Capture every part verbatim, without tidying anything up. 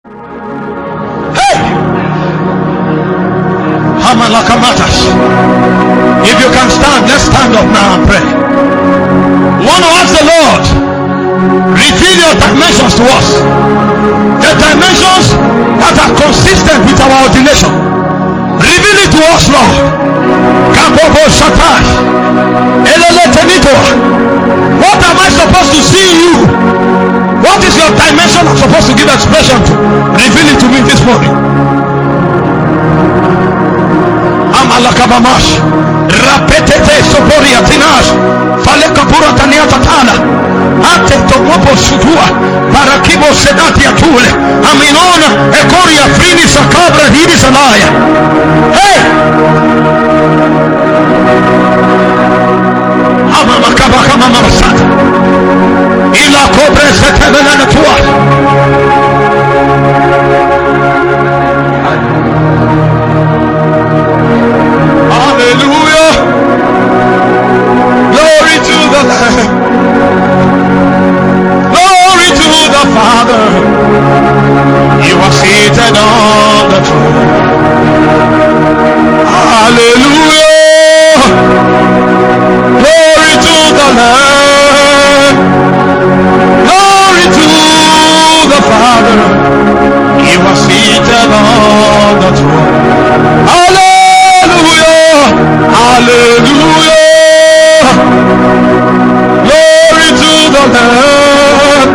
Hey! Hamalakamatas. If you can stand, let's stand up now and pray. Want to ask the Lord, reveal your dimensions to us. The dimensions that are consistent with our ordination. Reveal it to us, Lord. Kabobo Shatai. Elele Tenitoa. What am I supposed to see in you? What is your dimension I'm supposed to give expression to? Reveal it to me this morning. Amalakabamash. Rapetete Soboria Tinash. Falekapura Tania Tatana. Ate Tomopo Sudua. Parakibo Sedati Atule. Aminona Ekoria Frini Sakabra Hidi Salaya. Hey! Amamakabakamasata. Ila Cobre Setelena Tua. Hallelujah. Glory to the Lamb. Glory to the Father. You are seated on the throne. Hallelujah. Glory to the Lamb. Glory to the Father. You are seated on the throne. Hallelujah. Hallelujah. Glory to the Lamb.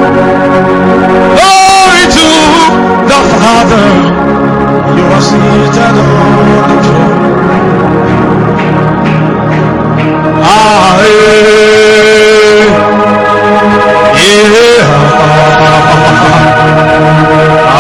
Glory to the Father. You are seated on the throne. Ah, yeah. Yeah. Ah,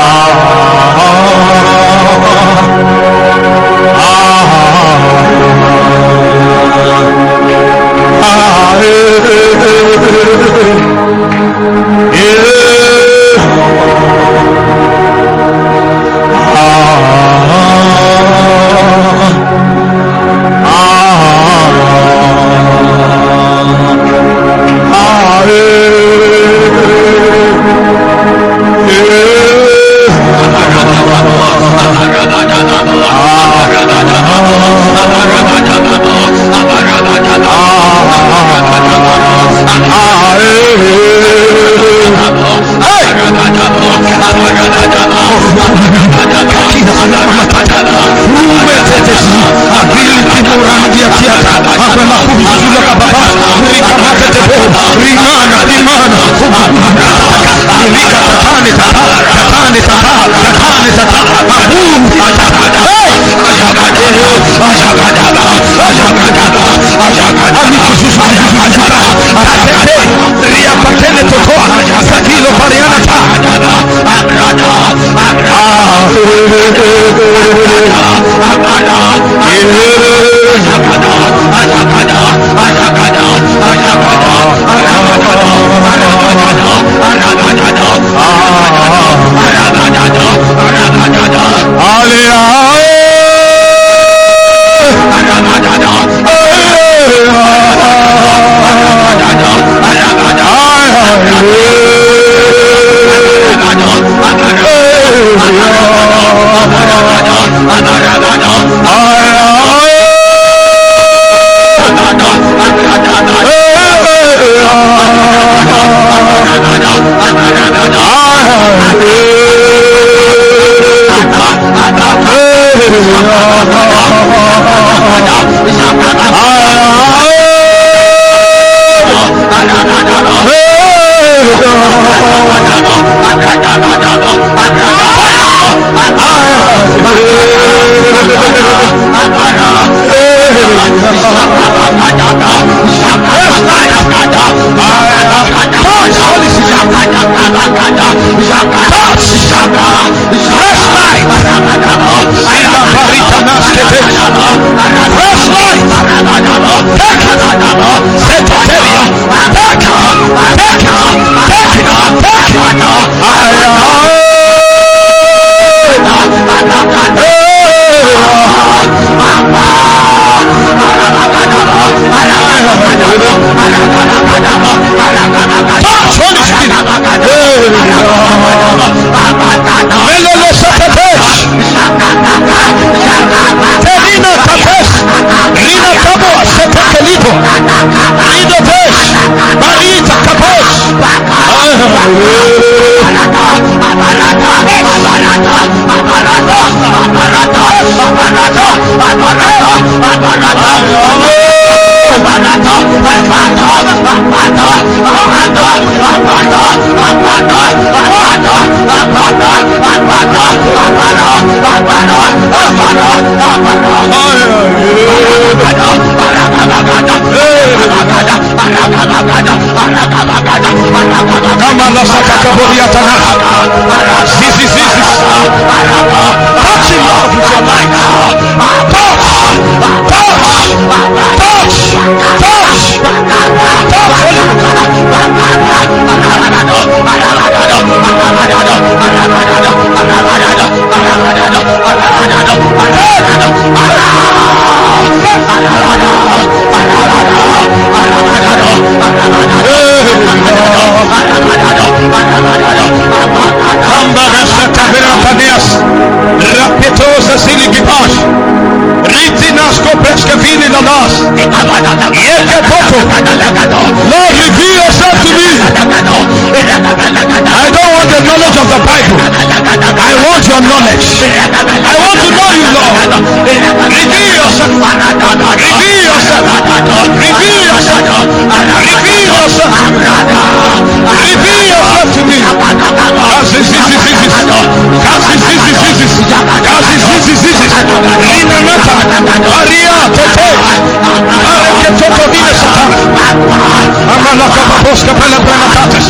Touch Holy Spirit. Lord, reveal yourself to me. I don't want the knowledge of the Bible. I want your knowledge. I want to know you, Lord. Reveal yourself. Reveal yourself. Reveal yourself. Reveal yourself. Reveal yourself to me. As this is this is this. As this is this is this. As this is this is this. Linanata. Maria Tete. Areke Toto Vine Satan. Amalaka Baboska Pele Prenatatis.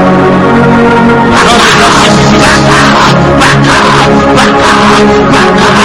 Back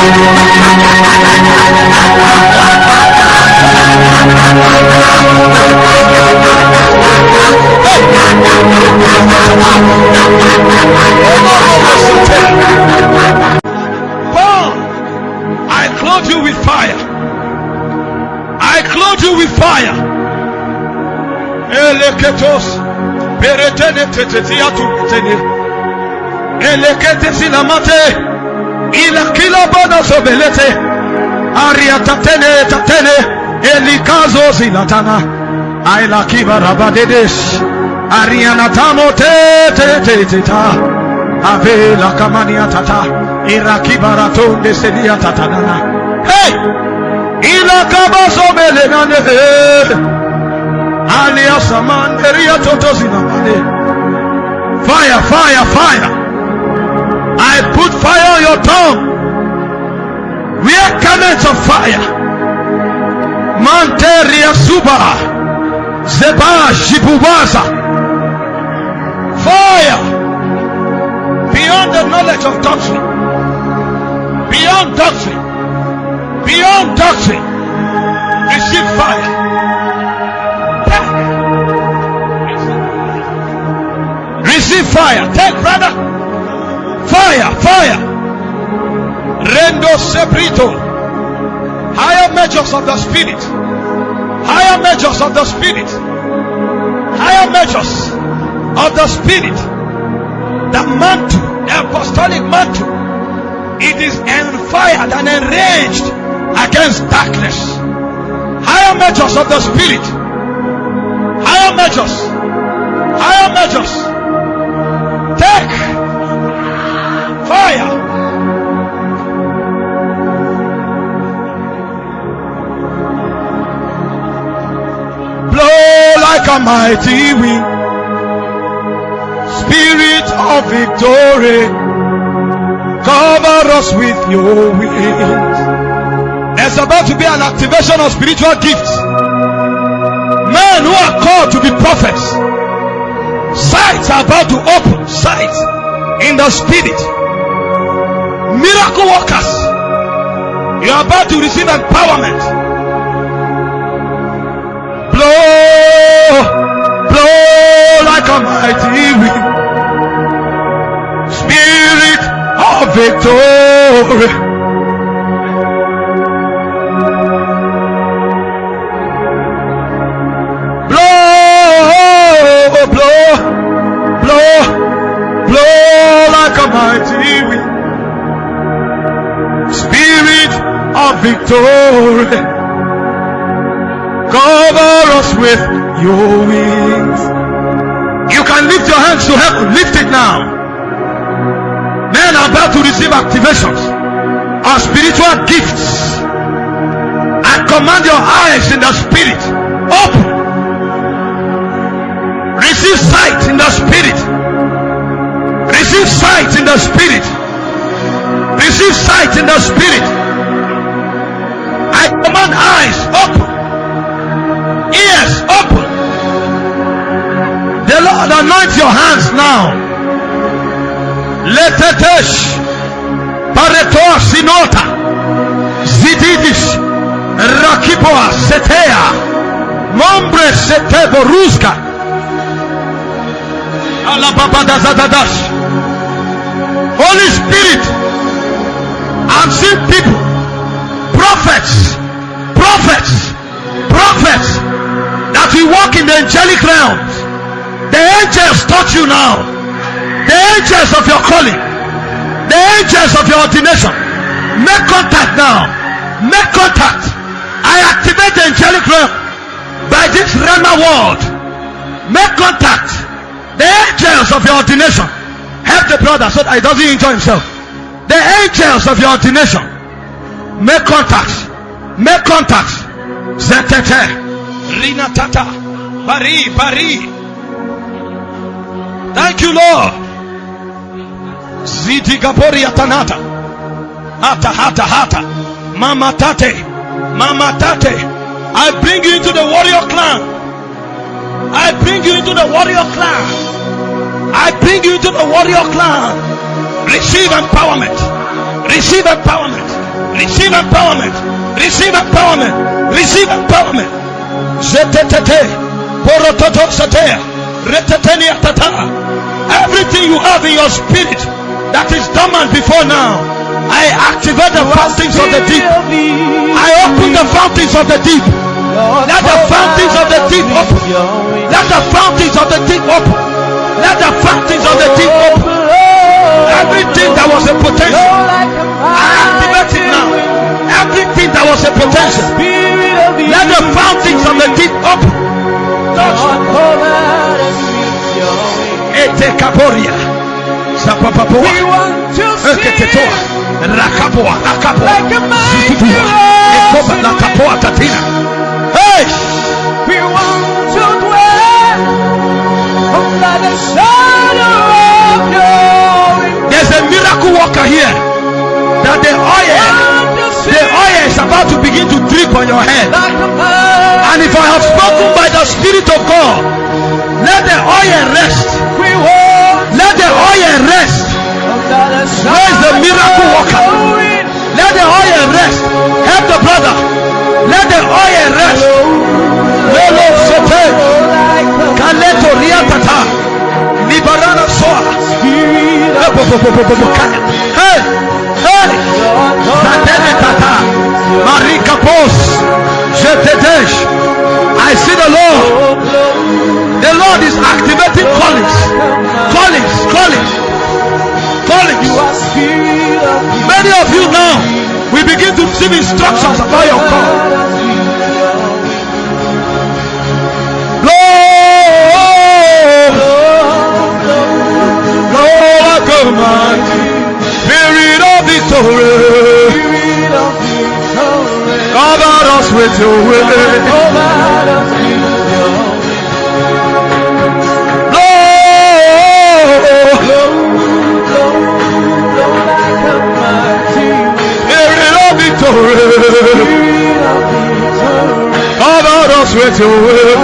Paul, I clothe you with fire. I clothe you with fire. Eleketos peretene tetetiatu tene. Elekete silamate ila kila bana sobelete aria tatene tatene elikazo zilatana aila kibarabadedes ariana tamo te te te te ta ave la kamania tata irakibaraton de sedia tatana. Hey, ila kabaso belenane alia saman eria totosina mane. Fire, fire, fire. I put fire on your tongue. Wear garments of fire. Manteria suba zeba shibubaza. Fire beyond the knowledge of doctrine, beyond doctrine, beyond doctrine. Receive fire. Receive fire. Take, brother. Fire, fire. Rendo sebrito. Higher measures of the spirit. Higher measures of the spirit. Higher measures of the spirit. The mantle, the apostolic mantle, it is enfired and enraged against darkness. Higher measures of the spirit. Higher measures. Higher measures. Take fire. Blow like a mighty wind, Spirit of victory, cover us with your wings. There's about to be an activation of spiritual gifts. Men who are called to be prophets, sights are about to open. Sights in the spirit. Miracle workers, you are about to receive empowerment. Blow, blow like a mighty wind, Spirit of victory, blow, blow, blow, blow like a mighty wind, Spirit of victory, cover us with your wings. You can lift your hands to heaven. Lift it now. Men are about to receive activations of spiritual gifts. I command your eyes in the spirit. Open. Receive sight in the spirit. Receive sight in the spirit. Receive sight in the spirit. I command eyes open. Ears open. The Lord anoint your hands now. Letetesh Pareto Sinota Zididis Rakipoa Setea Mombre Setebo Ruska Alababadazadash. Holy Spirit, I'm seeing people, prophets, prophets, prophets that will walk in the angelic realms. The angels touch you now. The angels of your calling, the angels of your ordination, make contact now. Make contact. I activate the angelic realm by this Rhema word. Make contact. The angels of your ordination, help the brother so that he doesn't enjoy himself. The angels of your ordination, make contact. Make contact. Zetete Rina Tata Bari Bari. Thank you, Lord. Ziti Gabori Atanata Hata Hata Hata Mama Tate Mama Tate. I bring you into the warrior clan. I bring you into the warrior clan. I bring you into the warrior clan. Receive empowerment. Receive empowerment. Receive empowerment. Receive empowerment. Receive empowerment. Zetetete. Porototo satea. Retetenia tata. Everything you have in your spirit that is dormant before now, I activate the fountains of the deep. I open the fountains of the deep. Let the fountains of the deep open. Let the fountains of the deep open. Let the fountains of the deep open. Everything that was a potential, I activate it now. Everything that was a potential, let the fountains of the deep open. Touch. Ete kaporia. Sapapapoa. Eketetoa. Rakapoa. Rakapoa. Situtua. Ekoba lakapoa katina. Hey! We want to dwell under the shadow of your. There's a miracle worker here. That the oil, the oil is about to begin to drip on your head. And if I have spoken by the Spirit of God, let the oil rest. Let the oil rest. Where is the miracle worker? Let the oil rest. Help the brother. Let the oil rest. Lolo sote. Kaleto riatata. Libarana soa. Hey. Hey. Satene tata. Marika pos. Jetedesh. I see the Lord. The Lord is activating callings. Callings. Callings. Callings. Many of you now, we begin to receive instructions about your call. Lord, Lord, come on, Spirit of victory, cover us with your will. Cover us with your will.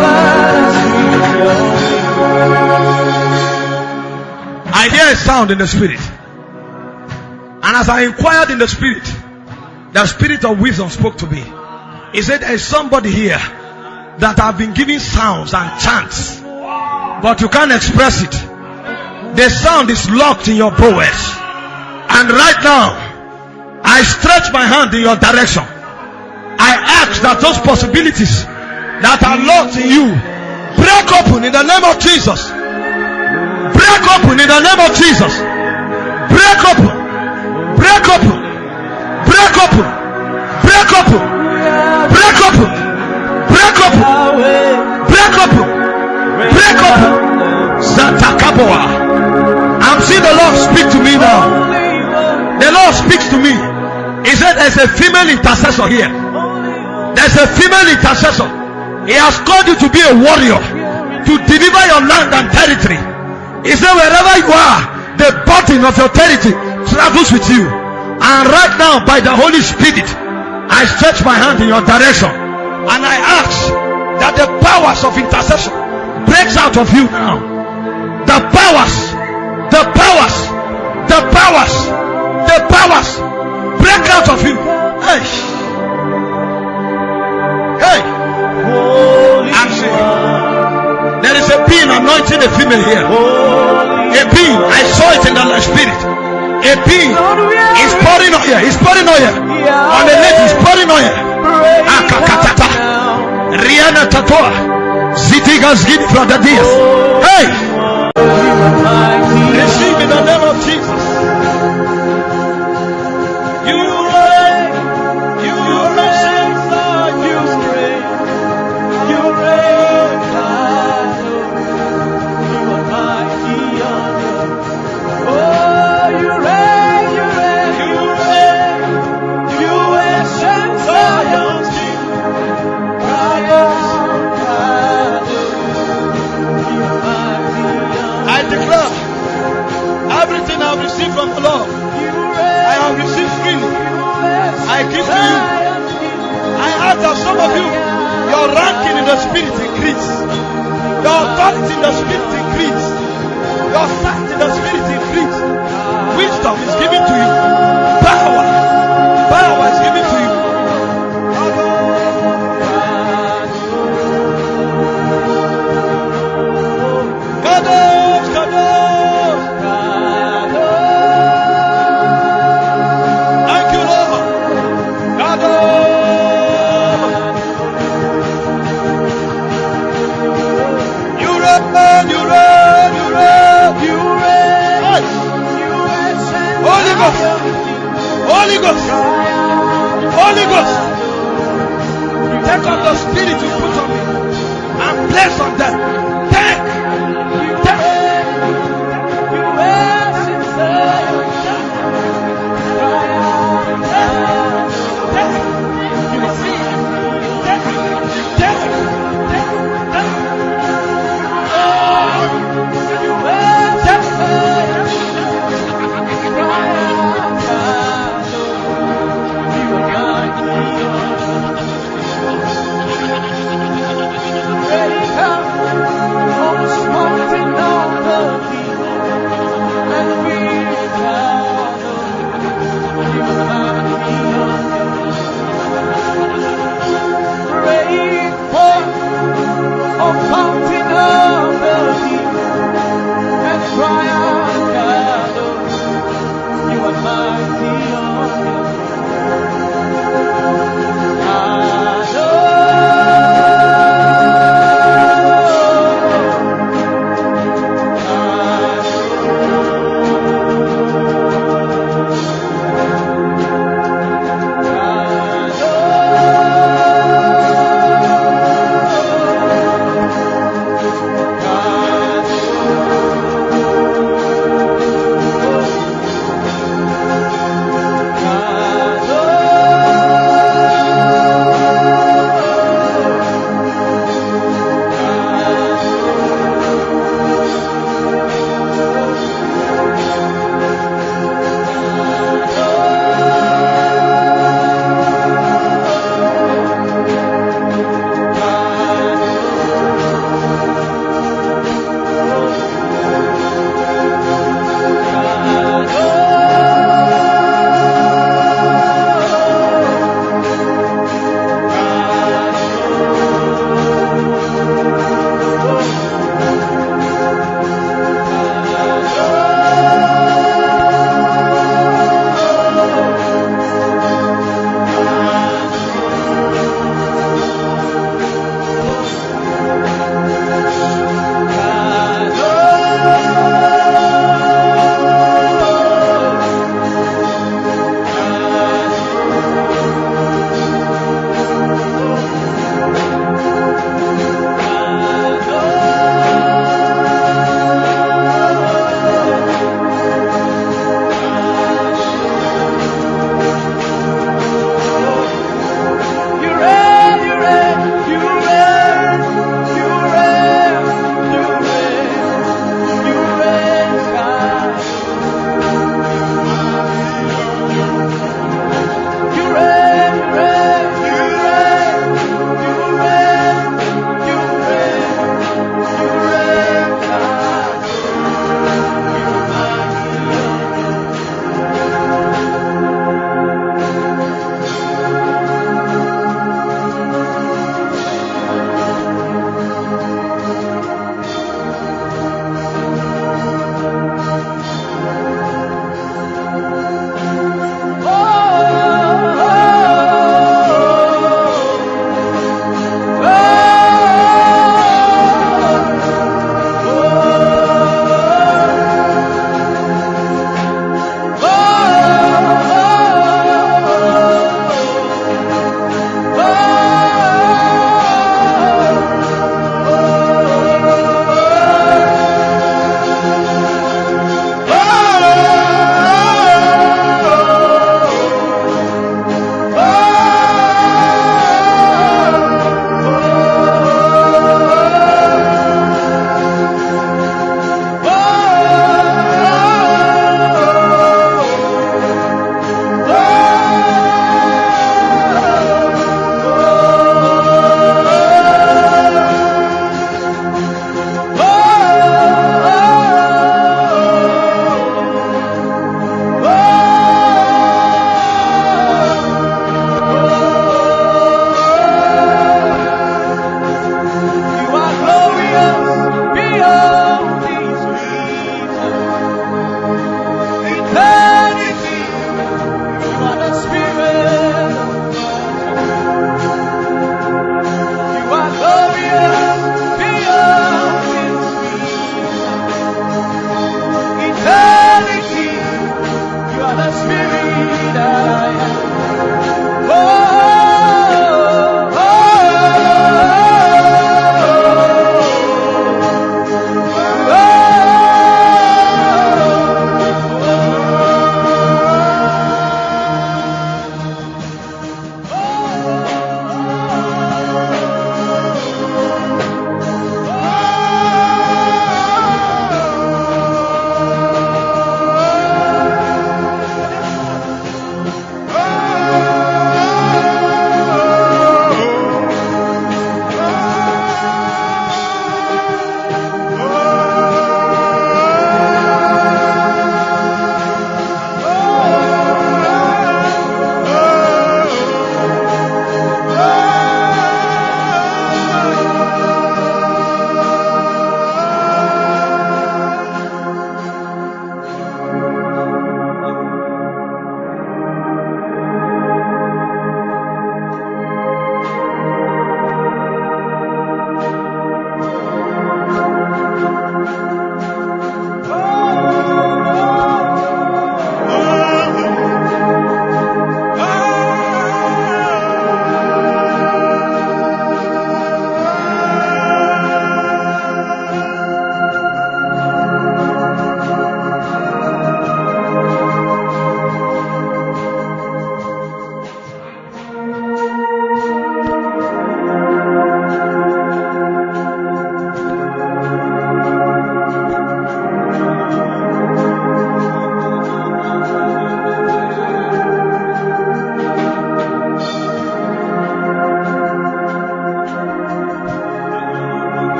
I hear a sound in the spirit, and as I inquired in the spirit, the spirit of wisdom spoke to me. He said, there is somebody here that have been giving sounds and chants, but you can't express it. The sound is locked in your bowels, and right now I stretch my hand in your direction. I ask that those possibilities that are locked in you break open in the name of Jesus. Break open in the name of Jesus. Break open. Break open. Break open. Break open. Break open. Break open. Break open. Break open. Zatakaboa. I'm seeing the Lord speak to me now. The Lord speaks to me. He said there's a female intercessor here. There's a female intercessor. He has called you to be a warrior, to deliver your land and territory. He said wherever you are, the burden of your territory travels with you. And right now, by the Holy Spirit, I stretch my hand in your direction, and I ask that the powers of intercession breaks out of you now. The powers, the powers, the powers, the powers break out of you. Hey, hey, I'm saying there is a being anointing a female here. A being, I saw it in the spirit. A being is pouring oil. He's pouring oil on the lady. He's pouring oil. Akakatata, Rihanna Tatoa, Zitigas Gid from the Dias. Hey, receive in the name of Jesus. You reign, you reign, you reign, you reign, you are mighty on oh, you reign, you reign, you reign, you ancient Zion, I declare everything I've received from the Lord, I have received freely. I give to you. I ask that some of you, your ranking in the spirit increase, your authority in the spirit increase, your sight in the spirit increase. Wisdom is given to you. Power, Holy Ghost, take up the spirit you put on me and place on them.